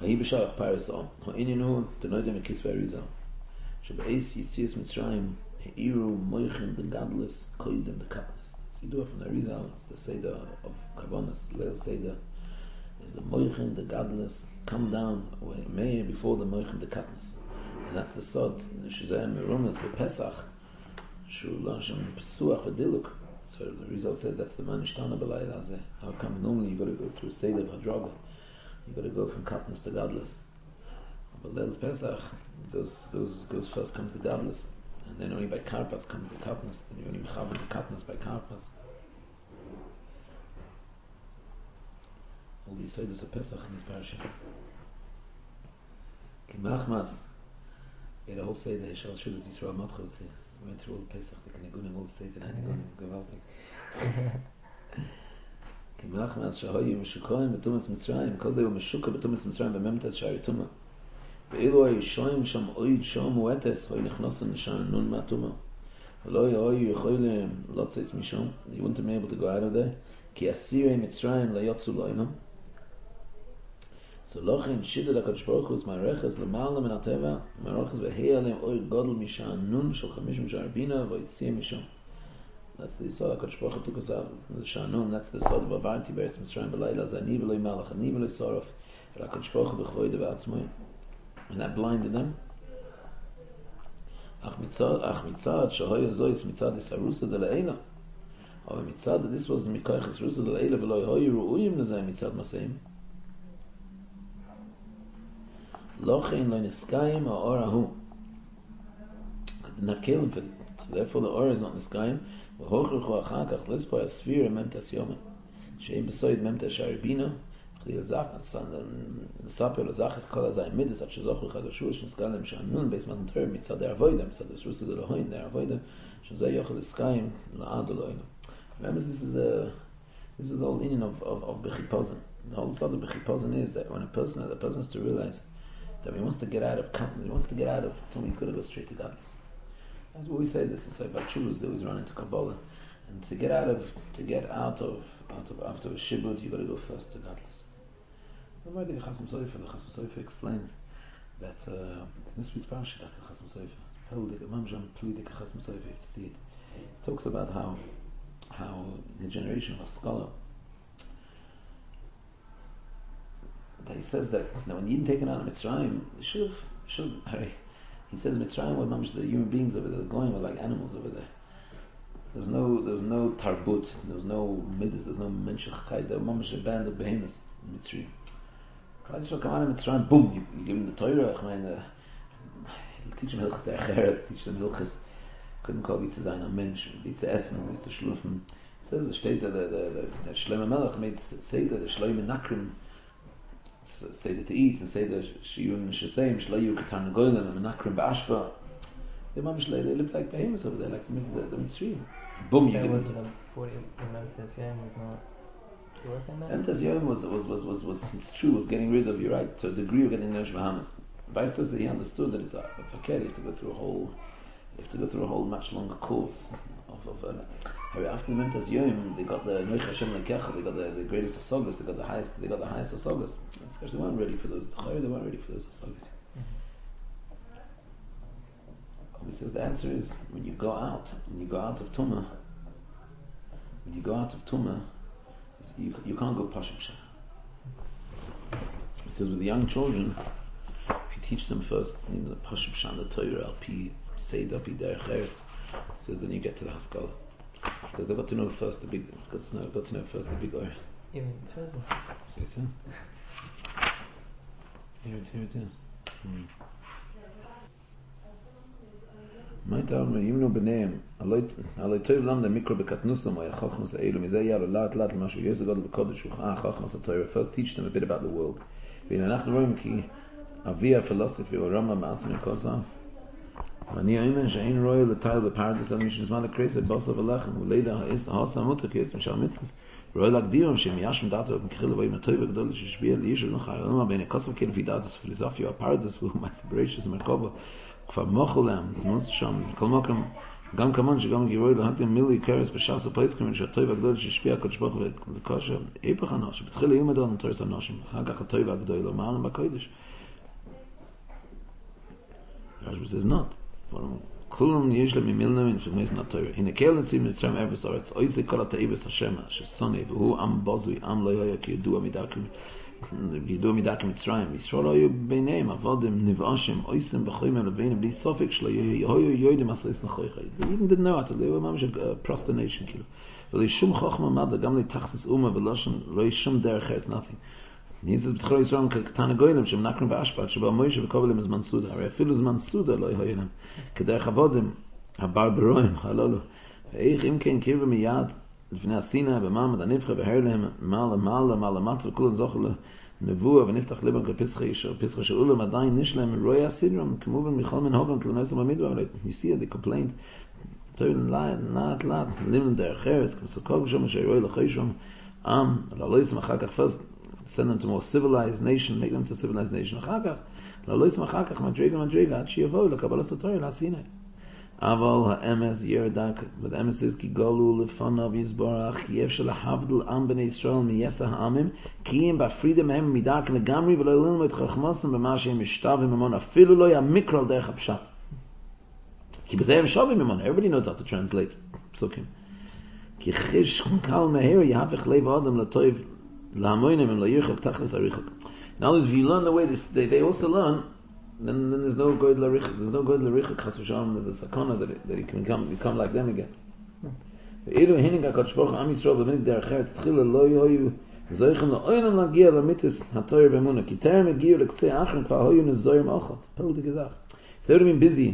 ויהי בשער פרסו, העניינו דנוידה מכסבי אריזה, שבאייס יציאס מצרים, העירו מויכן דגדלס, קוידם דקטנס. So you do it from the Arizal, it's the Seder of Kavonas, Leil Seder, is the Moichin, the Gadlus, come down May before the Moichin, the Katnas. And that's the Sod, the Shazam Merumas, the Pesach, Shulashem Pesuach Adiluk. So the Arizal says that's the Manishtana Belayla Azeh. How come normally you got to go through Seder of Hadraga? You got to go from Katnas to Gadlus. But Leil Pesach goes first comes the Gadlus. And then only by Karpas comes the Katnas. Then you only have the Katnas by Karpas. All these Seder's of Pesach in this parasha. Kimachmas. We had a whole Seder, Hishal Shulas Yisrael Matchos. We went through all the Pesach, the Kenegunim, all the Seder, Hanegunim, Gavaltik. Kimachmas, Shahoyu, Meshukoyim, Betumas Mitzrayim, Kol Deo Meshuka, Betumas Mitzrayim, Bememtes Shari Tumah. Ve'ilo Yishoyim Sham Oid Shom Uetes, Hoy Nechnosan Nishan Nun Matuma. V'lo Yoyu Yechoyle Lotzes Mishom. You wouldn't have been able to go out of there. Ki Asirei Mitzrayim Layotzu Loimam. So lochin shidda HaKadosh Baruch Hu Mareches L'Ma'ala Min HaTeva Mareches V'hei Aleim Oy Godel Mishan Nun Shel Chamish Mishar Bina V'yitziyah Mishon. That's the Yisod HaKadosh Baruch Hu took us out the Shanun. That's the Yisod of Avarti Beretz Mitzrayim B'Layla Zani V'Loi Malach Ani V'Loi Sorof HaKadosh Baruch Hu B'Choyde V'Atzmoy. And that blinded them. Ach mitzad Shahoy Azois Mitzad Isarusa De Le'ela. Or mitzad this was Mikoyches Rusa De Le'ela V'Loi Hoy Ru'uyim L'Zay Mitzad Maseim. Lochein lo niskayim ha'orahu. I didn't have kelim for it. So therefore the or is not niskayim. V'hochruchu achakach lespo asfira memtas yomen. She'im besoid memtas sharibina. Chli l'zach, l'saper l'zachach kol hazayim midis at shezochru chagashush niskalem sha'anun beis matan ter mitzad der mitzad der shrusa der lohoin der avoida shazay yochel niskayim la'ad lohoin. Remember this is the whole union of bechipozin. The whole thought of bechipozin is that when a person has to realize that he wants to get out of company, he wants to get out of Tumah, he's got to go straight to Gadlus. That's what we say. This is like Bachulus, they always run into Kabbalah, and to get out of after a shibud, you got to go first to Gadlus. The Chasam Sofer explains that in this week's parasha, Chasam Sofer, Peldik Mamjam Plidik Chasam Sofer, you have to see it. It talks about how the generation of a scholar. That he says that when Yidden taken out of Mitzrayim, they should have. He says Mitzrayim were the human beings over there. The Goyim were like animals over there. There was no tarbut. There was no midas. There was no menshachkeit. There was a band of behemoths in Mitzrayim. Klal Yisrael come out of Mitzrayim. Boom! You give them the Torah. You teach them hilchas derecheret. Teach them hilchas. Couldn't call Vitza Zayin a mensch. Vitza Essen. Vitza Shlufen. He says the state that the Shlomo Melech made say that the Shlomo Nakrim. Say that to eat and say that Shiyun Shasayim Shlayu Katan Goylan and Menakrim Ba'ashba. They live like behemoths over there, like the Mitzrayim. Boom, you give them. Memtes Yom was not working there? Memtes Yom was it's true, was getting rid of, you're right, to a degree of getting Nesh Bahamas. Vice versa, he understood that it's a fakir, you have to go through a whole much longer course after the Memtes Yom, they got the Noich Hashem Lekecha, they got the greatest Hasagas, they got the highest Hasagas. Because they weren't ready for those Hasagas. He says the answer is when you go out of Tumah, you can't go Pashim Shat. He says with the young children, if you teach them first, the Pashim Shat, the Torah, Al-Pi, Seder, Pi Derech Eretz, he says then you get to the Haskalah. So they've got to know first the big oath. Even further. So it says. Here it is. מיית אמר, ימנו ביניהם, עלי טוב למדה מיקרו בקטנוסם, או החוכמוס האלו, מזה יאלו לאט לאט למשהו, יסו גודל בקודש, החוכמוס התוירה. First teach them a bit about the world. והנה אנחנו רואים כי אבי הפילוסופי או רמה מעצמי כל זה. ואני האמן שאין רואה לטייל בפרדס על מישהו זמן לקריסה בוסו ולחם, ולידה העושה המותר כיץ משל מצחס. רואה להגדירם שהם ישם דאטר ומכחיל לבאים הטוב הגדול ששביע לישו לנחי עולמה בין הכוסף כן לפי דאטס פילוסופיה הפרדס והוא מהסברשס ומרכובו כבר מוכו להם, נוס שם, כל מוקם גם כמובן שגם גירוי להקדים מילי קרס בשעס הפייסקרים שהטוב הגדול שהשפיע הקדוש ברוך הוא וקושר איפך אנושים בתחיל ללמד על תורס אנושים אחר כך הטוב הגדול מעלם בקודש Rashba says not כולם יש להם ממילנה מנפגמס נטויר הנה קהל נציב מצרים ארץ ארץ אויסי כל התאיבס השמה ששונא והוא עם בוזוי עם לא היה כידוע מדקם מצרים ישראל היו ביניהם עבודם נבאשים אויסם בחויים לביניהם בלי סופק שלא היו יודעים עשייס נחוי they even didn't know it they were ממש prosternation כאילו ולא שום חוכמה מדע גם לתחסס אומה ולא שום דרך ארץ nothing ניסס בתחילה ישראל כקטן הגוילם שהם נקנו באשפט שבא מוישה וקובלם זמן סודה הרי אפילו זמן סודה לא היו להם כדרך עבודם הברברואים הללו ואיך אם כן קירבו מיד לפני הסינה במעמד הנבחר והר להם מעלה מטה וכולם זוכו לנבואה ונפתח ליבם כפסחה של אולם עדיין נשלם רואי הסדרם כמובן מכל מנהוגם תלונסם במדבר you see it, they complained תוירן לאט לימדם דרך ארץ כמסוכו שם שרואי לחי שם עם לא יסם אחר כך first send them to more civilized nation make them to civilized nation אחר כך לא יסם אחר כך מדרגה עד שיבואו לקבלת התורה להסיני אבל האמס ירדק והאמס is כי גלו לפניו יסברך יפשל להבדל עם בני ישראל מייסה העמים כי הם בפרידם הם מדרך לגמרי ולא ילמו את חכמוסם במה שהם משתווים ממון אפילו לא ימיקרו על דרך הפשט כי בזה הם שווים ממון everybody knows how to translate פסוקים כי חיש קל מהר יהפך לב האדם לטוב להמוינים הם לא ירחק תכלס הריחק in other words if you learn the way they also learn then there's no good larichak chas v'shalom there's a sakana that he can become like them again ואילו הנה הקדוש ברוך הוא עם ישראל במנהיג דרך ארץ תחילה לא היו זויכים לאוינם להגיע למיתוס התורה באמונה כי טרם הגיעו לקצה האחרון כבר היו נזורים אוחות פלט גזח if they would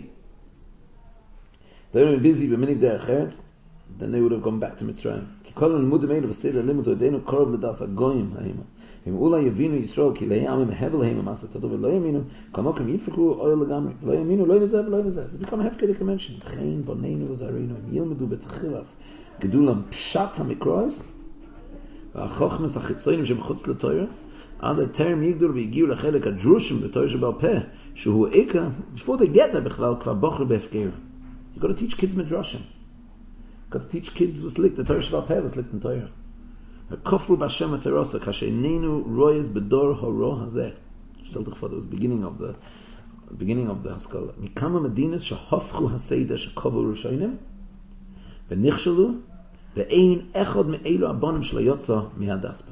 have been busy במנהיג דרך ארץ then they would have gone back to מצרים כי כל הלימודים האלה בסדר לימוד עדינו קרוב לדס הגויים האימה אם אולי יבינו ישראל כי להם הם הבל הם המסה תדו ולא ימינו כמוקם יפקו אוהל לגמרי ולא ימינו לא לזה ולא לזה זה become a hefkedic mention חיים בנינו וזרינו הם ילמדו בתחילס גדולם פשט המקרוס והחוכמס החיצונים שמחוץ לתורה אז הטרם יגדול והגיעו לחלק הדרושים בתורה שבעל פה שהוא איקה before they get there בכלל כבר בוחר בהפקר you got to teach kids מדרושים you got to teach kids was licked the Torah שבעל פה was licked in Torah כופרו בשם התרוסה כאשר איננו רויז בדור הרו הזה שתלת לכפות, it was beginning of the השכלה מכמה מדינס שהופכו הסדר שקובו ראשונים ונכשלו ואין אחד מאלו הבונים של היוצא מהדס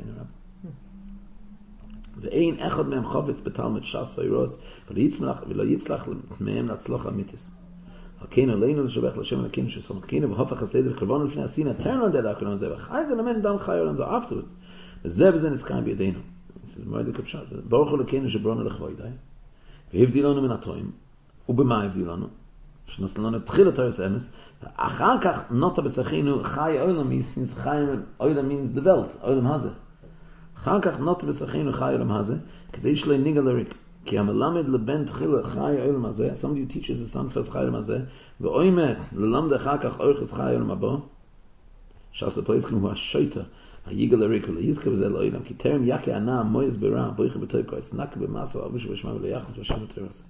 ואין אחד מהם חופץ בתלמוד ש"ס וירוס ולא יצלח מהם להצלוח אמיתיס כן עלינו לשבח לשם אלוקינו שסמכינו והופך הסדר וקרבנו לפני הסין turn on that הקרבנו זה וחי זה למד דם חי עולם זה afterwards וזה נזכרים בידינו זה מאוד הקפשט ברוך אלוקינו שברונו לכבוי די והבדיל לנו מן התוים ובמה הבדיל לנו שנוסן לנו תחיל את הרס אמס אחר כך נוטה בסכינו חי עולם since חי עולם means the world עולם הזה אחר כך נוטה בסכינו חי עולם הזה כדי שלא ניגע לריק כי המלמד לבן תחילה חי העולם הזה somebody who teaches his son first חי העולם הזה ואוימת ללמד אחר כך אורכס חי העולם הבא שעשה פריסקם הוא השויטה היגל הריק ולהיזכה בזה לעולם כי תרם יקי ענה מויז ברע בויכה בתוי כויס נק במסה ואבוש ושמה וליחס ושם ותרס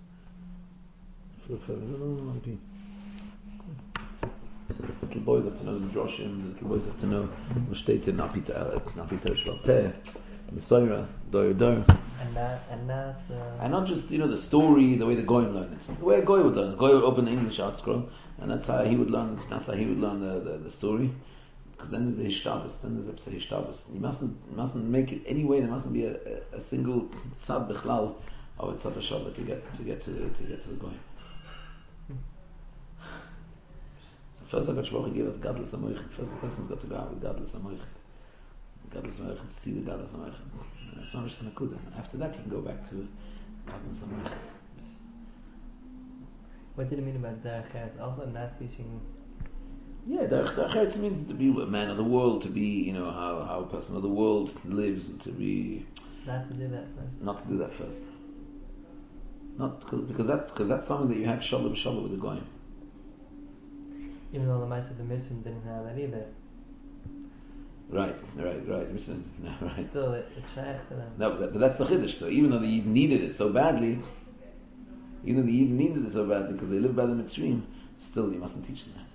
little boys have to know the Droshim little boys have to know Mushtete Napita Shvalpeh Messiah Dor and not just the story the way the Goyim learn it the way a Goy would learn. A Goy would open the English art scroll and that's how he would learn the story because then there's the Hishtabas then there's the Hishtabas you mustn't make it any way there mustn't be a single Tzad Bechlal of a Tzad HaShabbat to get to the Goyim. So first HaKadosh Baruch Hu gave us Gadlus HaMoichet. First the person's got to go out with Gadlus HaMoichet. Gadlus HaMoichet to see the Gadlus HaMoichet. That's not just Nakuda. After that, you can go back to Gadlus HaMoichet. What did it mean about Derech Eretz? Also not teaching... Yeah, Derech Eretz means to be a man of the world, to be, how a person of the world lives, to be... Not to do that first. Not to do that first. Not because that's something that you have Shalom B'Shalom with the Goyim. Even though the Mitzvah of the Muslim didn't have that either. Right. Right. Still, it's shaykh to them. No, but that's the Chiddush. So even though they needed it so badly, because they lived by the Mitzrayim, still you mustn't teach them that.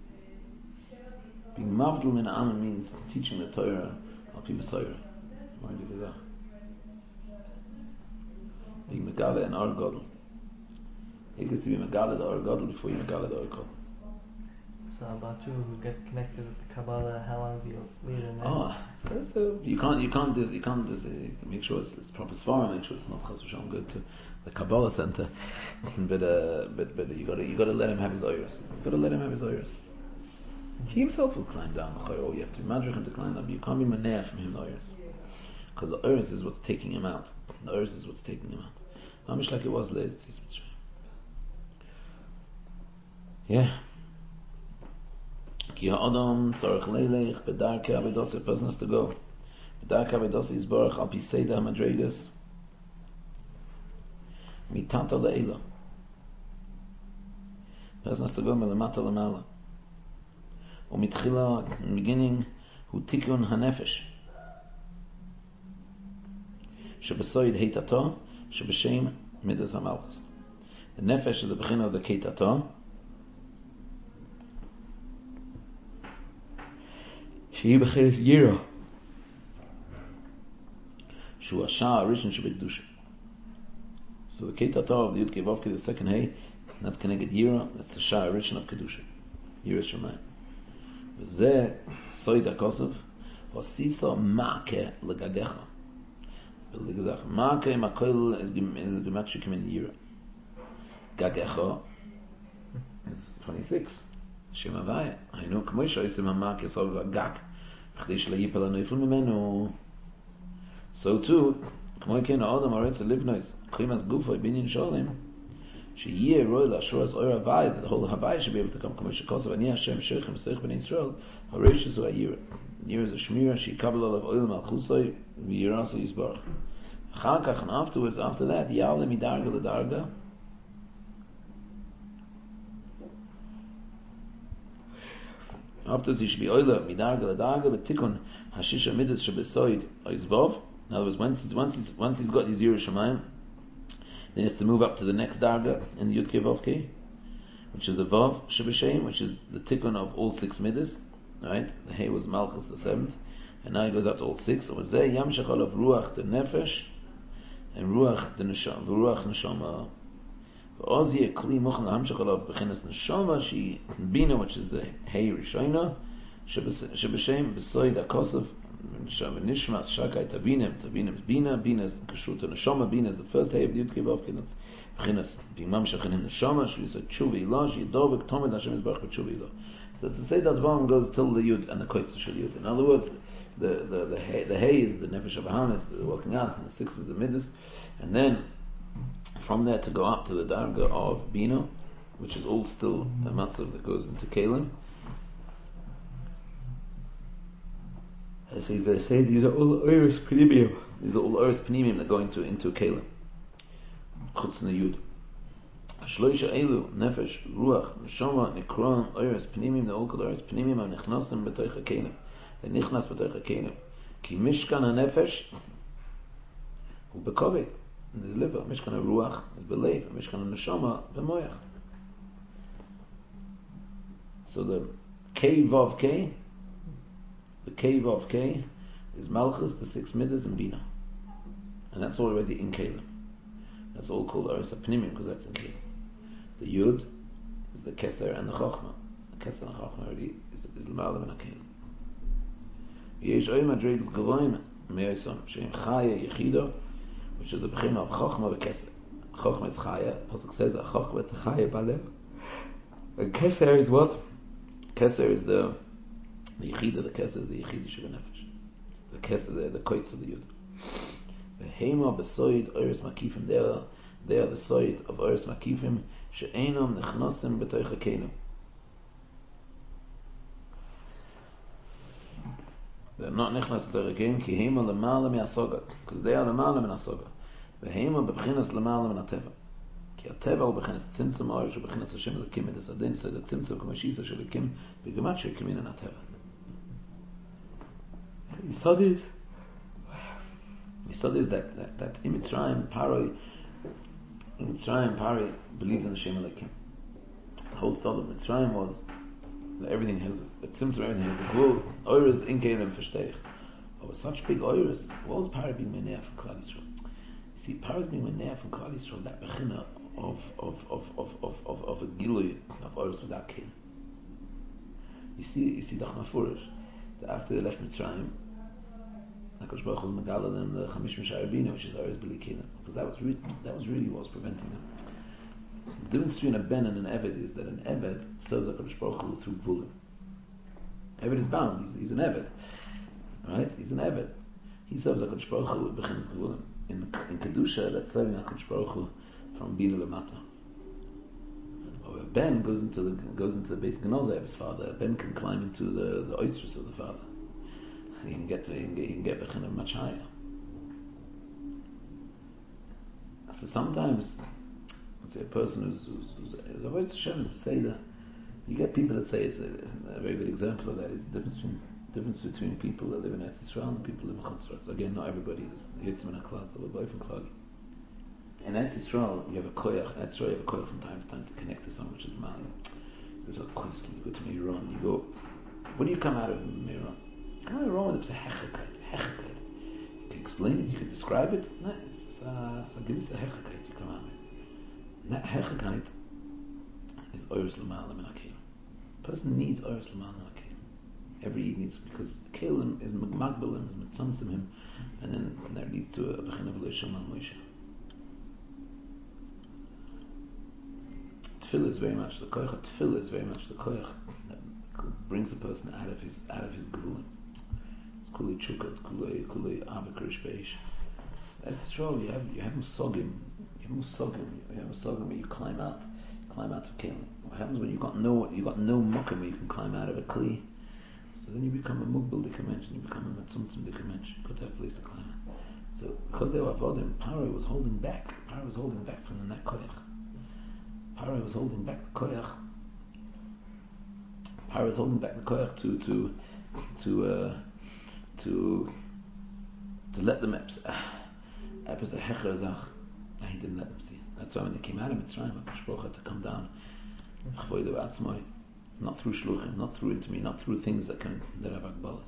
Being mavdul min ha'amim means teaching the Torah al pi b'soira. Being megala and or gadol. It is to be megala the or gadol before you megala the or gadol. So about you who get connected with the Kabbalah, how long do you lead in there? So you can't make sure it's proper svarim, make sure it's not chas v'shalom good to the Kabbalah center, but you gotta let him have his oyros. He himself will climb down. You have to madrich him to climb down, but you can't be maneach from him the oyros, because the oyros is what's taking him out. Mamish like it was later. Yeah. Ki ha'adam tzarech leilech bedarkei avodas, a person has to go. Bedarkei avodas yisbarach al pi seder hamadregas mitata le'ela. A person has to go melamata lamala. Umitchila, in the beginning, hu tikun hanefesh. Shebesoid heitato, shebeshem midas hamalchus. The nefesh is the beginning of the keitato. She beginnes yira. Shu asha rishon shebekdusha. So the keitato of the Yud Kei Vav Kei, the second hay, that's connected yira. That's the shah rishon of kedusha. Yira shemayim. V'zeh soid hakosov v'siso ma'ke legagecha. Ma'ke makol is gemakshikim in yira. Gagecha is 26. Shem Havaya. Haynu k'moi shoysim ha'ma'ke sov v'agak v'chdei shelo yipel ha'noifel mimenu. So too, k'moi ken ha'odam ha'aretz ha'livnois chimas gufoi binyin sholem sheyeh roi la'ashuras oir havaya, that the whole havaya should be able to come. K'moi shekosov ani Hashem sheichem seich b'nei Yisrael ha'reishis hu ha'yira. Yira is a shmira she'ikabel olav oil malchusoi v'yiraso yisbarach. Chakach, and afterwards, after that, ya'ale midarga ledarga. Afterwards, he should be oila midarga ledarga b'tikun hashisha midas shebesoid oizvov. In other words, once he's got his yira shemayim, then he has to move up to the next darga in the Yud Kei Vav Kei, which is the vav shebeshem, which is the tikun of all 6 midas. Right? The hay was malchus, the 7th, and now he goes up to all 6. So zeh yamshach olav ruach the nefesh and ruach the neshama, ruach neshama. V'oz yeh kli mochen lahamshach olav b'chinas neshama she bina, which is the hay rishona shebeshem b'soid hakosov nishmas shakai tavinim is bina is kashrut neshama. Bina is the first hay of the Yud Kei Vav Kei. That's b'chinas b'mamshach in neshama she is a tshuva ilah she yidovek tomed Hashem yisbarach b'tshuva ilah. So to say that Dvarim goes till the Yud and the Koitz Shel Yud. In other words, the hay is the Nefesh Abahamis, the walking out, and the 6 is the Midas, and then from there to go up to the Darga of Bina, which is all still a matzav that goes into Kalim. As he's going to say, these are all Oris Panimim. These are all Oris Panimim that go into Kalim. Chutz in the Yud. Shloisha elu nefesh ruach neshama nikron oiros pnimim, the all called oiros pnimim are nichnasim b'toich hakelim. They nichnas b'toich hakelim. Ki mishkan hanefesh hu bekovet, in the liver. Mishkan haruach is belev. Mishkan haneshama b'moyach. So the Kei Vav Kei, is Malchus, the 6 midas, and Bina, and that's already in Kalim. That's all called Oris HaPnimim because that's in Kalim. The Yud is the Keser and the Chochma. The Keser and the Chochma already is L'ma'ala min HaKelim. Yesh oy madrigas gavoim me'osam she'im chaya yechido, which is the bechina of Chochma v'Keser. Chochma is chaya. Pasuk says Chochma v'chaya balev. And Keser is what? Keser is the Yechida. The Keser is the Yechida Shebenefesh. The Keser, the Koitz of the Yud. Hema besoid oris makifim. They are the soid of oris makifim she'enam nechnasim b'toich hakelim. They're not nechnas b'toich hakelim ki hema lemala mi'asoga, because they are lemala min asoga. V'hema b'bchinas lemala min ateva, ki ateva hu b'chinas tzimtzum oris b'chinas Hashem lekim edes adin. So the tzimtzum k'mashisa shelekim b'gematria kimin an ateva. He studies that in Mitzrayim Paroi believed in the Shem Elokim, The whole style of Mitzrayim was that everything has a tzimtzum, everything has a glue. Oiras in Keilim Versteich. But such big oiras, what was Parah being Menea from Klal Yisrael? You see, Parah being Menea from Klal Yisrael, that bechina of a gilui of oiras without Keilim. You see Dach Mafurish, that after they left Mitzrayim, HaKadosh Baruch Hu was Megala them the Chamish Mishar Bina, which is oiras B'li Keilim, because that was really what was preventing them. The difference between a ben and an eved is that an eved serves HaKadosh Baruch Hu through gvulim. Eved is bound; he's an eved, right? He's an eved. He serves HaKadosh Baruch Hu with bechinas gvulim. In kedusha, that's serving HaKadosh Baruch Hu from bina lemata. Or a ben goes into the base genoza of his father. A ben can climb into the oistrus of the father. He can get bechinah much higher. So sometimes, let's say a person who's avoid Hashem is Beseda. You get people that say it's a very good example of that is the difference between people that live in Eretz Yisrael and people who live in Chutz La'aretz. Again, not everybody is Yitzim and Aklal, so we're both in Klali. In Eretz Yisrael, you have a koyach. In Eretz Yisrael, you have a koyach from time to time to connect to someone, which is Mali. You go to Kosli, you go to Meiron, you go. When do you come out of Meiron? You come out of Meiron, it's a hechakait. You can explain it, you can describe it. No, it's a gewisse hechakait you come out with. That hechakait is oiros l'malam in akelim. A person needs oiros l'malam in akelim. Every Yid needs, because kelim is magbalim, is mitzamtzim him, and then that leads to a bechin of l'isham al Moshe. Tefillah is very much the koyach. Tefillah is very much the koyach that brings a person out of his gevulim. It's kulei chukah, it's kulei avakrish beish. That's true. You have musogim. You have musogim where you climb out of kelim. What happens when you got no mokum where you can climb out of a kli? So then you become a mugbal dimension. You become a matzumtzum dimension. You got to have a place to climb out. So because they were avodim, Paroi was holding back. Paroi was holding back from the net koyach. Paroi was holding back the koyach. Paroi was holding back the koyach to let them and he didn't let them see. That's why when they came out of Mitzrayim, HaKadosh Baruch Hu had to come down, not through shluchim, not through intimate, not through things that have agbalas.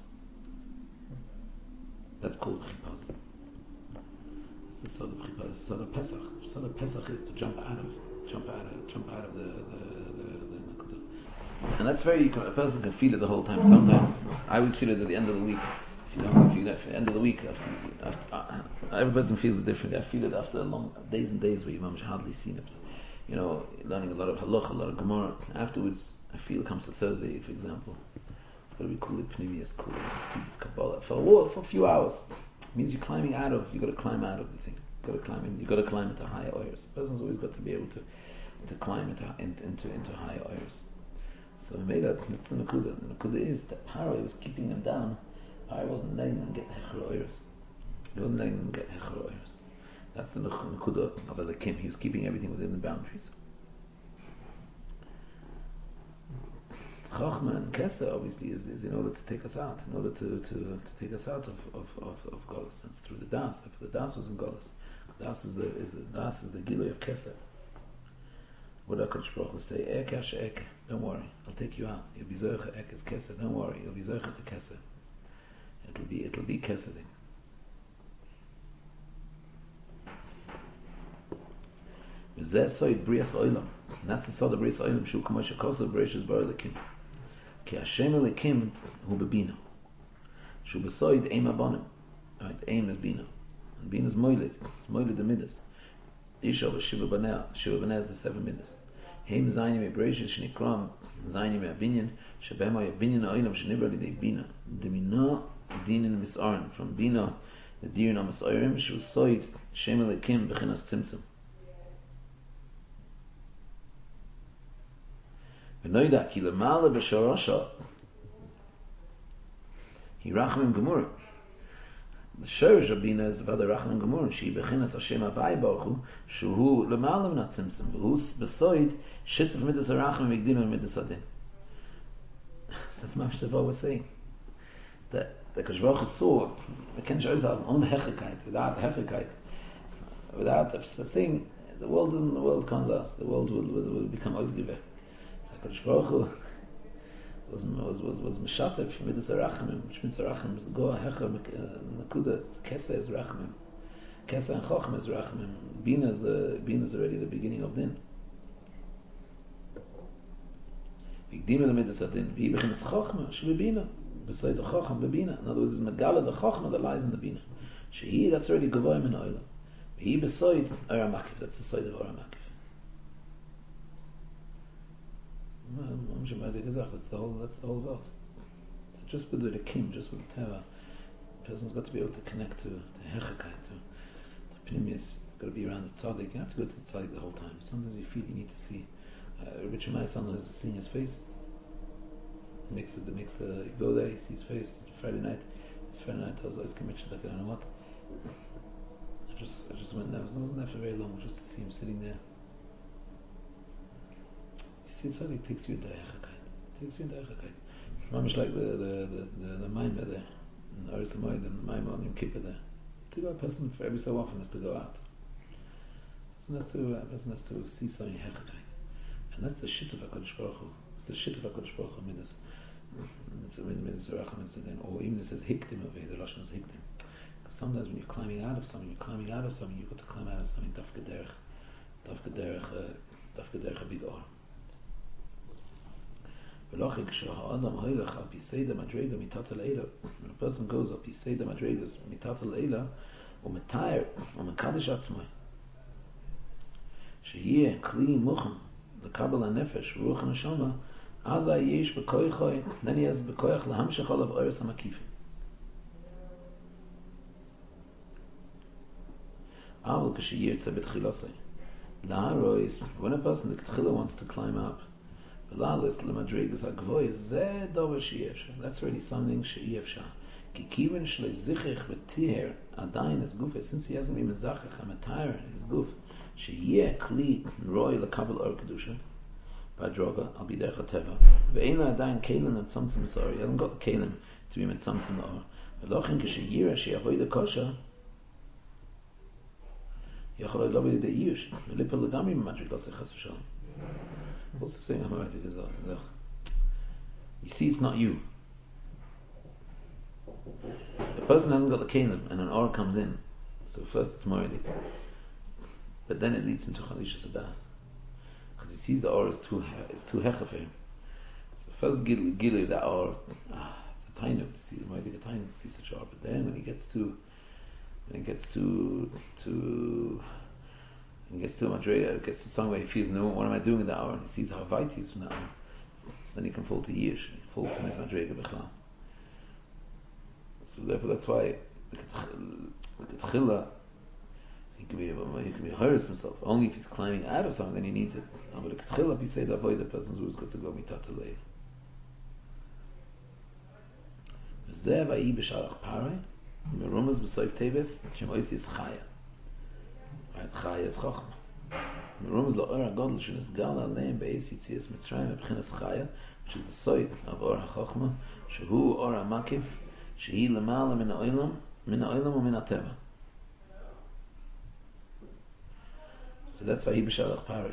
That's called chipazah. That's the sort of chipazah. The sort of Pesach. The sort of Pesach is to jump out of the nakuda. And that's very. A person can feel it the whole time. Sometimes I always feel it at the end of the week. If you don't feel that at the end of the week, after every person feels it differently. I feel it after long days and days where you've hardly seen it. You know, learning a lot of halach, a lot of gemara. Afterwards, I feel it comes to Thursday, for example. It's got to be cool, pneumius, cool, see this Kabbalah for a few hours. It means you're climbing out of. You got to climb out of the thing. You got to climb into higher oirs. A person's always got to be able to climb into higher oirs. So we made that's the nakuda. The nakuda is that Paroi was keeping them down. Paroi wasn't letting them get hecher oirs. He wasn't letting them get hecher oirs. That's the nakuda of Elikim. He was keeping everything within the boundaries. Chachma and Kesser obviously is in order to take us out, in order to take us out of Golus. It's through the Das. The Das was in Golus. Das is the Gilui of Kesser. What HaKadosh Baruch Hu say? Ek Asher Ek. Don't worry, I'll take you out. You'll be Zocha Ek as Kesser. Don't worry, you'll be Zocha to Kesser. It'll be Kesser then. V'zeh soid Brias Oilam. And that's the sod of Brias Oilam. Shu K'mo Shekosav Bereshis Bara Elikim. Ki Hashem Elikim Hu Bebina. Shu B'soid Eim Abonim. Right, Eim is Bina. And Bina is Moilid. It's Moilid the Midas. Isha Shiva Banea. Shiva Banea is the 7 Midas. Heim Zaynim Ebreshis Shnikram Zaynim Abinyan Shabema Abinyan Oilam Shnibra Lidei Bina. Demina Dinin Misarn. From Bina the Dirin Amisoirim Shu Soid Shem Elikim B'chinas Tzimtzum. V'noida ki lemala b'shorasha he rachamim gemura. The shorish of Bina is about the rachamim gemura. She bechinas Hashem Havai Baruch Hu shuhu lemala v'nat tzimtzum v'hu b'soid shituf midas harachamim v'gdinu midas adin. That's Mavshavah was saying that the Kadosh Baruch Hu saw we can show us our own hechikait without the thing. The world can't last. The world will become ozgiveh. HaKadosh Baruch Hu was Meshatef Midas HaRachamim, which means HaRachamim is Goa Hecha Nakuda, Kesa is Rachamim. Kesa and Chochma is Rachamim. Bina is already the beginning of Din. Vigdima Midas HaDin, V'ibichin is Chochma, Shebina, beside the Chochma, Bebina. In other words, it's Megala, the Chochma that lies in the Bina. Shehi, that's already Gavoim in Oilam. He beside Aramakif, that's the side of Aramakif. That's the whole world. Just with the Kim, just with the Teva, the person's got to be able to connect to Hechakai, to Pneumius. Got to be around the Tzaddik. You have to go to the Tzaddik the whole time. Sometimes you feel you need to see. Richard Maison is seeing his face. You go there, you see his face. Friday night, I was always commissioned, like I don't know what. I just went there. I wasn't there for very long, just to see him sitting there. You see, it's like it takes you into Echakait. Mamish like the Maimah there, in Oris HaMoed and the Maimah on Yom Kippur there. To go, a person for every so often has to go out. A person has to see something Echakait. And that's the shit of HaKadosh Baruch Hu. It's the shit of HaKadosh Baruch Hu, Midas. Or even it says Hiktim over here, the Lashon is Hiktim. Because sometimes when you're climbing out of something, you've got to climb out of something Dafka Derech a big or. When a person goes up Piseda Madregas Mitata Leila or Metayr or Mekadesh Atzmai Shehiyeh Kli Muchem the Kabbalah Nefesh Ruach Neshama Azai Yesh B'Koichoi then he has B'Koich Lahamshech Olav Oires HaMakifim. Aval K'sheyirtze B'Tchilasei La'arois when a person the Tchila wants to climb up that's already something she'iyefsha. Ki kiven shle zichich v'tiher adayin is guf. Since he hasn't been mezachich hamatayr his guf, she'yeh kli roy lekabel or kedusha. Badroga al bidei chateva. Ve'ein adayin kelim and tzamtzum sor. He hasn't got the kelim to be mit tzamtzum or. Velochin k'sheyira she'avoy the kosher. Yacholoi lo b'yidei yush. V'lipel legami b'madrigas echas v'shalom. What's the saying? You see, it's not you. The person hasn't got the kelim, and an aura comes in. So first it's Moridi, but then it leads into Chalisha Sabas, because he sees the aura is too hecha for him. So first gilu that aura, it's a tiny to see the Moridi, a tiny to see such aura. But then when he gets to Madreya, gets to somewhere he feels, no, what am I doing in that hour? And he sees how vite he is from that hour. So then he can fall to Yish, he can fall from his Madreya B'chlam. So therefore that's why the Tchila, he can be hurts himself. Only if he's climbing out of something, then he needs it. But the Tchila, he said, avoid the person who's got to go mitata leil. V'zeh va'i b'shalach parei, merumas b'soif teves, shem oisi is chaya. Right, Chaya is Chochma. Merumas la'or ha'godl shenisgal aleim be'ez yitzias Mitzrayim b'chinas Chaya, which is the site of Or HaChochma, shehu Or HaMakiv, shehi lemala min ha'olam u'min ha'teva. So that's why he b'shalach parei.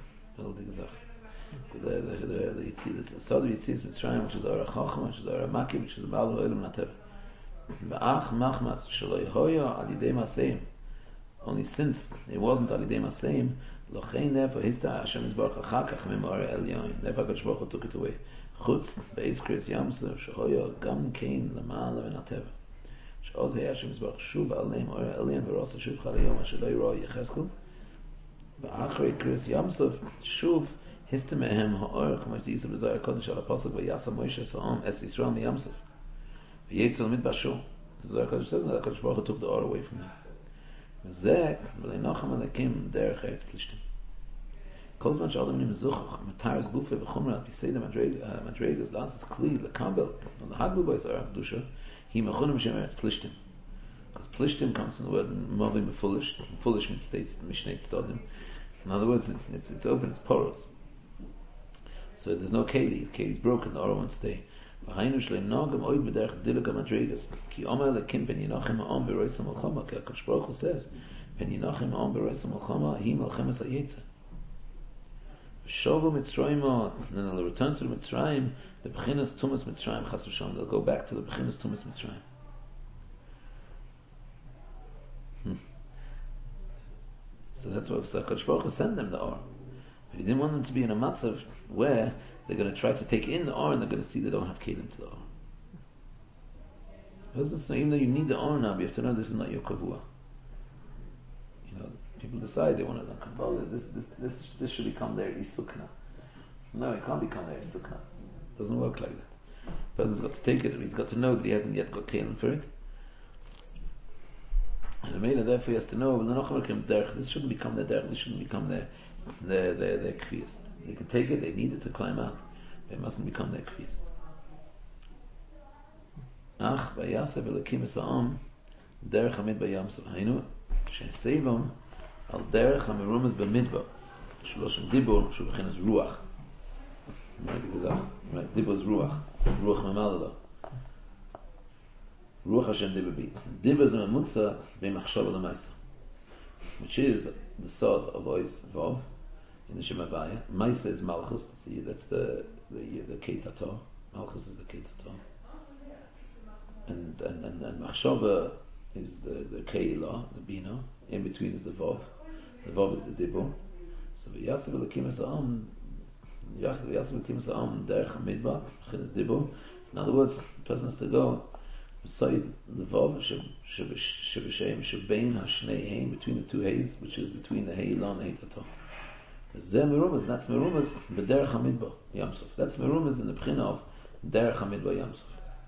The side of Yitzias Mitzrayim, which is Or HaChochma, which is Or HaMakiv, which is the Baal ha'olam u'min ha'teva. V'ach machmas shelo yehoya al yidei maseim. Only since it wasn't Alidei Maseim, Lochein therefore Hista Hashem Yisbarach Achakach Memore Elyon. Therefore HaKadosh Baruch Hu took it away. Chutz Beis Kriyas Yamsuf Shehoyo Gam Kein Lamala Min HaTeva. She'oz Hei Hashem Yisbarach Shuv Aleim Ore Elyon V'rosa Shuv Chal Hayom Asher Lo Yiroi Yecheskel. V'achrei Kriyas Yamsuf Shuv Hista Mehem Ha'or K'mo Yisrael B'Zohar HaKodesh Al HaPosuk V'yasa Moshe Sa'om Es Yisrael Miyamsuf V'yetzel Midbar Shul. The Zohar HaKodesh says that HaKadosh Baruch Hu took the or away from them. וזה ולנוחם הלקים דרך ארץ פלישתים. כל זמן שאדם נמזוך מתארס גופה וחומר על פיסיידה מדרגס לעשות כלי לקבל ולהגבו בו את ערך הקדושה היא מכונה בשם ארץ פלישתים. Because פלישתים comes from the word moving foolish means mishnei tzdodim. In other words, it's open, it's porous. So there's no keli. If keli is broken, the aura won't stay. והיינו שלנוגם אויד בדרך דילג המדרגס כי אומר לקים פן ינחם העם ברויס המלחמה כי הקדוש ברוך הוא says פן ינחם העם ברויס המלחמה היא מלחמת היצר Shovu Mitzrayim, and then they'll return to the Mitzrayim, the Bechinas Tumas Mitzrayim Chas v'Shalom. They'll go back to the Bechinas Tumas Mitzrayim. So that's what HaKadosh Baruch Hu sent them the Or. But he didn't want them to be in a matzav where they're going to try to take in the Or and they're going to see they don't have kelim to the Or. Even though you need the Or now, you have to know this is not your kavua. You know, people decide they want to come. Oh, this should become their isukna. No, it can't become their isukna. It doesn't work like that. The person's got to take it, he's got to know that he hasn't yet got kelim for it. And the Mela therefore he has to know, this shouldn't become their derech, this shouldn't become their kfiyas. They can take it, they need it to climb out. It mustn't become their kfiyas. Ach, vayasev elakim es ha'am, derech hamid bayamsov. Hainu, she'sevom al derech hamerumas b'midbar. Shloshem dibur, shu b'chinas ruach. Right, dibur is ruach. Ruach memalala. Ruach Hashem dibur bi. Dibur is a memutza b'machshava l'maisa, which is the sod of ois vav in the Shem Havaya. Maisa is malchus. That's the keitator. Malchus is the keitator. And machshava is the keilah, the bina. In between is the vav. The vav is the dibur. So v'yasav elakim es ha'am, v'yasav elakim es ha'am derech hamidbar, b'chinas dibur. In other words, the person has to go beside the vav sheb'shem shebein hashnei hein, between the two heys, which is between the heilah and the heitator. Zeh merumas, that's merumas b'derech hamidbar yamsuf. That's merumas in the b'china of derech hamidbar yamsuf.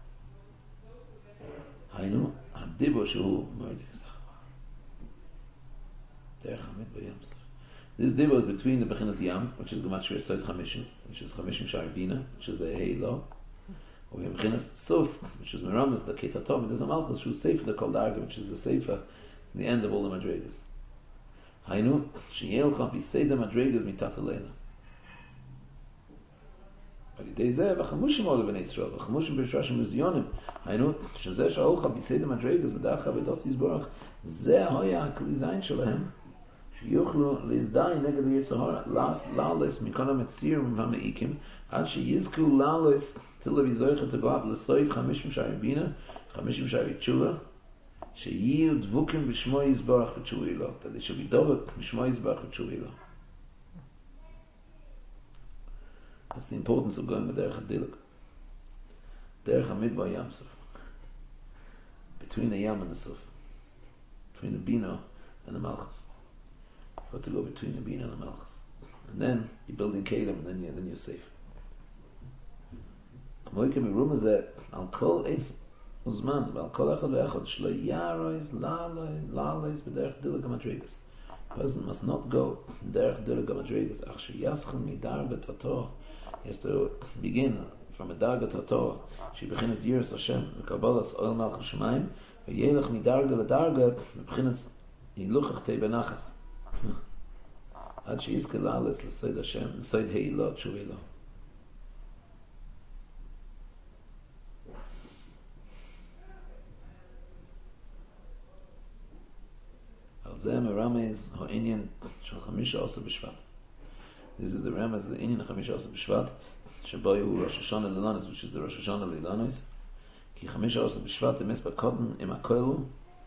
Hainu hadibur shehu moedik zachva. Derech hamidbar yamsuf. This dibur is between the b'chinas yam, which is gematria sod chamishim, which is chamishim shar bina, which is the heilah. Or we have Bechinas Suf, which is Meramis, the Ketatov, and there's a Malchus, who's Sefer, the Kol Darga, which is the Sefer, in the end of all the Madregas. Hainu, Sheyelcha Biseda Madregas Mitata Leila. Validei Zeh, V'chamushim Ola B'nei Yisrael, V'chamushim B'rishashim Muzionim. Hainu, Shezeh Sha'olcha Biseda Madregas, V'dacha V'dos Yisborach, Zeh Hoya HaKli Zayin Shalahem, שיוכלו להזדהי נגד היצר לעלס מכל המציר והמעיקים עד שיזכו לעלס תלוי זויכה תגוע ולסויד 50 שערי בינה 50 שערי תשובה שיהיו דבוקים בשמו יזברך ותשובו אלו, that they should be דבק בשמו יזברך ותשובו אלו. That's the importance of going בדרך הדילק, דרך המדבר ים סוף, between the yam and the suf, between the bina and the malchus. Got to go between the Bina and the Malchus, and then you're building Kalim, and then you're safe. Moikim Merumah zeh al kol eis uzman, al kol echad ve'echad shlo yarois la'alois b'derech dilag hamadregas. Person must not go derech dilag hamadregas. Ach sheyaschel midarga tator. He has to begin from a darga tator. She bechinas yiras Hashem v'kabalas oil malchus shemayim v'yelech midarga l'darga v'bechinas hiluchach tei benachas. עד שיזכה לעלס לסייד השם, לסייד heilah תשובה לו. על זה מרמז העניין של 15 בשבט. This is the remez of the עניין 15 בשבט, שבו הוא ראש השנה לילנוס, which is the ראש השנה לילנוס, כי 15 בשבט הם מספר קודם עם הכלו,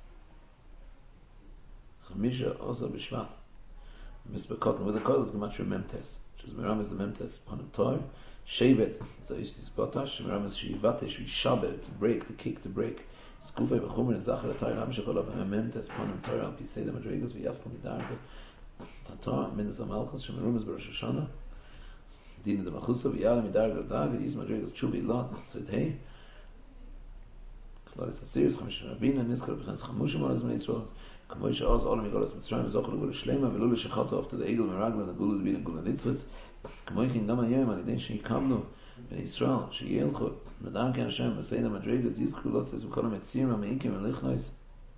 15 בשבט. Misper Cotton with the coil is Gematria Memtes, which is Meram is the Memtes upon a Torah. Shevet, so is this Botash, Meram is Shivatesh, Shaber, to break, to kick, to break. Skufay Bechumer and Zachar Atayr Ramshakolav and Memtes upon a Torah, Piseda Madrigas, Vyaskal Midarga, Tatar, Minas Amalchus, Shemerum is Barosh Hashanah, Dina de Machusa, Vyala Midarga, Daga, Yis Madrigas, Chubi Lot, said hey. Clarice Asiris, Chamisha Rabina, Niskar, Bechans Chamushim, Oraz Ben Yisrael. כמו שעוז עולם מגולת מצרים וזוכר לגולה שלמה ולא לשחטו אופת העגל מרגלה נגולו לבין הגולה נצרץ כמו כן גם היום על ידי שיקבלו בני ישראל שילכו מדען כן השם בסייד המדרגס יזכו לוצס וכל המצירים המעיקים ולכנויס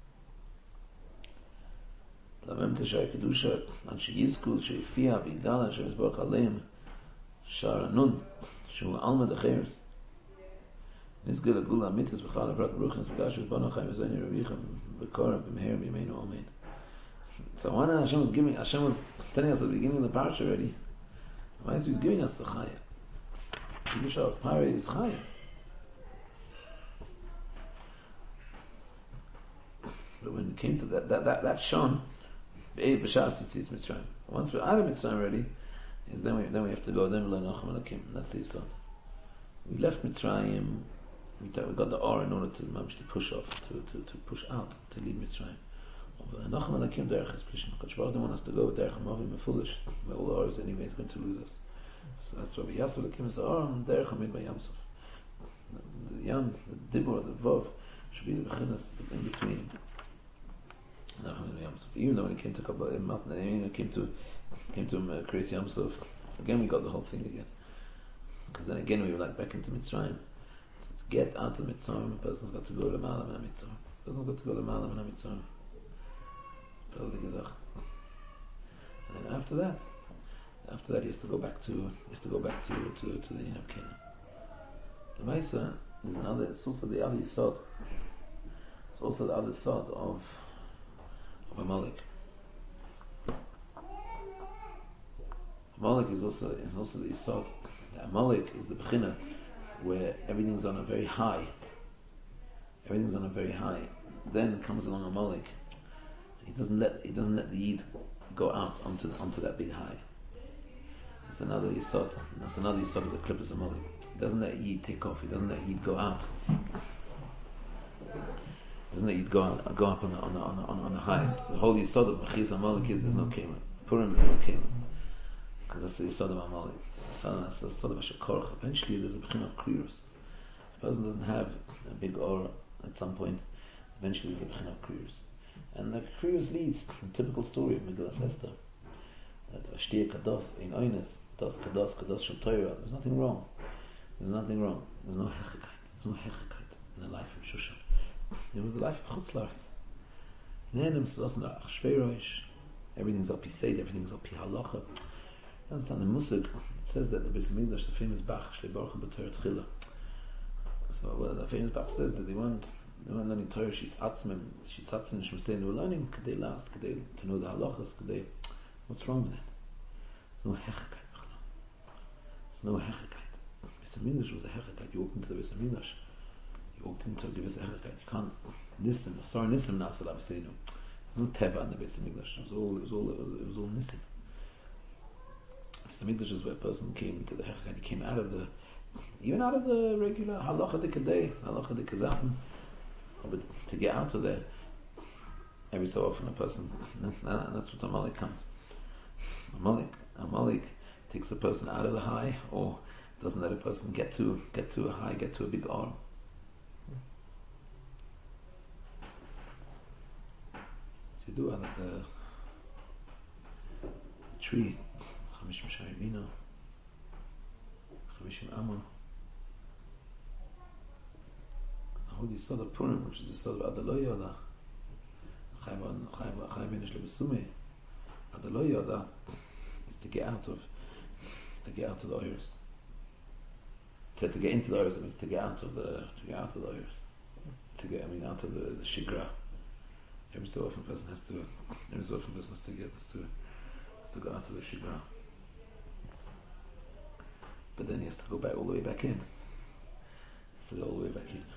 למם תשעי קדושה עד שיזכו שיפיע ויגדלה שמסבורך עליהם שער הנון שהוא אלמד החרס נסגל הגולה המיתס בכלל עברת ברוכנס וגשת בנו חיים וזוני רביכם Bekora b'meher b'yemeinu amen. So one Hashem was telling us at the beginning of the parasha already. He's giving us the Chaya. Kiddush of Pare is Chaya. But when it came to that Shon, B'Shas Yitzis Mitzrayim. Once we're out of Mitzrayim already, then we have to go. Then we learn Nachum Elakim. That's the Yisod. We left Mitzrayim. We got the R in order to push off, to push out, to leave Mitzrayim. Nachum Elakim Derech is Plishim. Kodesh Baruch Hu wants us to go with Derech Hamavim. We're foolish. But all the R is anyway is going to lose us. So that's why we Yasser Elakim is the R and Derech Hamid by Yamsuf. The Yam, the Dibur, the Vav should be the Bechinas in between. Even though when it came to Kabbalah, it came to Kriyas Yamsuf, again we got the whole thing again. Because then again we were like back into Mitzrayim. So to get out of Mitzrayim, a person's got to go to Malam and Mitzrayim. A person's got to go to Malam and Mitzrayim. And then after that he has to go back to the Din of Canaan. The Maisa is another. It's also the other Yisod. It's also the other Yisod of Amalek. Amalek is also the Yisod. Amalek is the Bechina where everything's on a very high. Then comes along Amalek. He doesn't let the Yid go out onto that big high. It's another Yisod. That's another Yisod of the Klippus Amalek. He doesn't let Yid take off. He doesn't let Yid go out. Doesn't let Yid go up on the high. The whole Yisod of Mechiz Amalek is there's no Kalim. Purim is no Kalim. Because that's the Yisod of Amalek. That's the Yisod of Asher. Eventually there's a Bechin of Kriyus. If a person doesn't have a big aura at some point, eventually there's a Bechin of Kriyus. And the Kriyus leads to the typical story of Megillas Esther. That Vashtir Kados, Ein Oynes, Kados Shel Torah. There's nothing wrong. There's no hechekite. In the life of Shushan. There was the life of Chutzlarts. Everything's up Yised, everything's up Halacha. You understand the Musig? It says that the Beis Hamikdash, the famous Bach, Shlei Baruch B'Torah Tchila. So the famous Bach says that they weren't learning Torah. She's atzmin, Shemsein. They were learning Kedei last, Kedei to know the Halachas, Kedei. What's wrong with that? There's no hechekite. There's no hechekite. Beis Hamikdash was a hechekite. You walked into the Beis Hamikdash. You walked into a Beis Hamikdash. You can't Nisim. Sorry, Nisim Nasal Abseinu. There's no teva in the Beis Hamikdash. It was all Nisim. Beis Hamikdash is where a person came to the hechekite. He came out of the regular halacha de kedei, halacha de kazatim. But to get out of there, every so often a person, that's what Amalek comes. Amalek takes a person out of the high, or doesn't let a person get to a high, get to a big R. So you do that the tree, it's Chamishim Shayimino, Chamishim Amma. The Yisod of Purim, which is the Yisod of Adalo Yoda, Chayim Enish Lebesume. Adalo Yoda is to get out of the Oirs. To get into the Oirs, it means to get out of the Oirs. Out of the Shigra. Every so often a person has to go out of the Shigra. But then he has to go back all the way back in. All the way back in.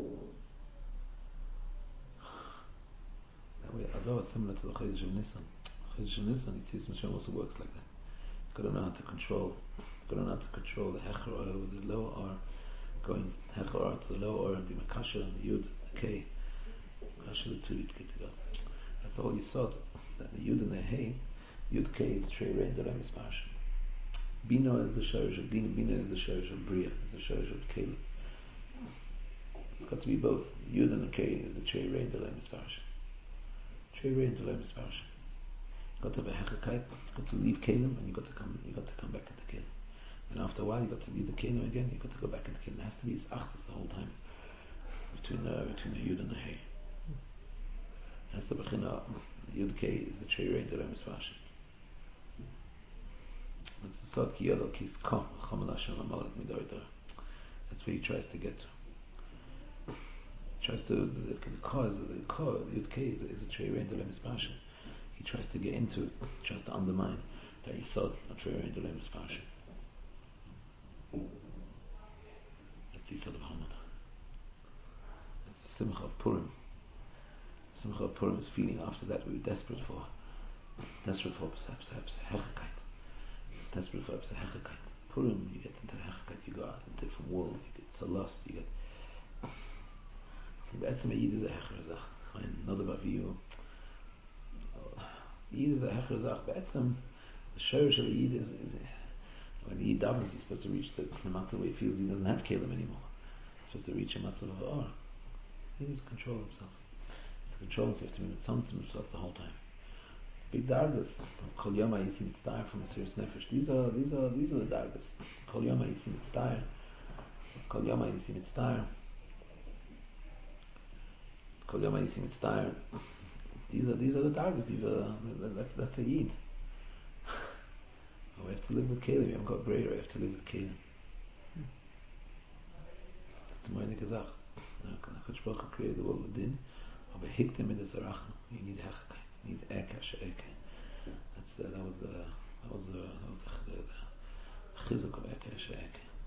That way, although it's similar to the Chodesh of Nisan. Chodesh of Nisan, Yitzias Mitzrayim also works like that. You've got to know how to control the Hecher or the lower R, going Hecher R to the lower R and be Makasha and the Yud, the K. Makasha the two Yud K together. That's all you saw. That the Yud and the Hey, Yud K is Trei Rein Dorem Ispash. Bina is the Shorish of Dina, Bina is the Shorish of Bria, is the Shorish of Kela. It's got to be both. Yud and the K is the Trei Rein Dorem Ispash. Trei Rein Dorem Ispash. You got to have a hechekite, you got to leave Kalim, and you got to come back into Kalim. And after a while, you got to leave the Kalim again. You got to go back into Kalim. It has to be Achtas the whole time between the Yud and the Hey. That's the Bechina. The Yud K is the Trei Rein Dorem Ispash. That's the Sod Ki Yodel Ki Ska Chamal Hashem Amalek Midor Dor. That's where he tries to get to. The Yud K is a Trei Rein Dorem Ispash. He tries to get into it, tries to undermine. Yisod, not sure in the name of Parsha. That's the Yisod of Haman. That's the Simcha of Purim. Simcha of Purim is feeling after that we were desperate for Hechekait. Desperate for Hechekait. Purim, you get into Hechekait, you go out in a different world, you get so lost, you get Be'etzem Yid is a Hecherazach. Not about you. Yid is a Hecherazach. Be'etzem, the Shorish of a Yid is when Yid davens, he's supposed to reach the matzah where he feels he doesn't have Kalim anymore. He's supposed to reach a matzah of Or. He needs to control himself. He has to control himself, to be mitzamtzim himself the whole time. Big dargas. Kol Yoma Yisin Tztayr from a serious nefesh. These are the dargas. Kol Yoma Yisin Tztayr. Kol Yoma Yisin Tztayr. Kol Yoma Yisin Tztayr. These are the dargas. That's a yid. We have to live with Kalim. We haven't got Breira. We have to live with Kalim. That's more than Gazach. HaKadosh Baruch Hu created the world with din. Aber hiktem mit der Sarachim. You need Hechekait. You need Eke She'eke. That was the chizuk of Eke She'eke.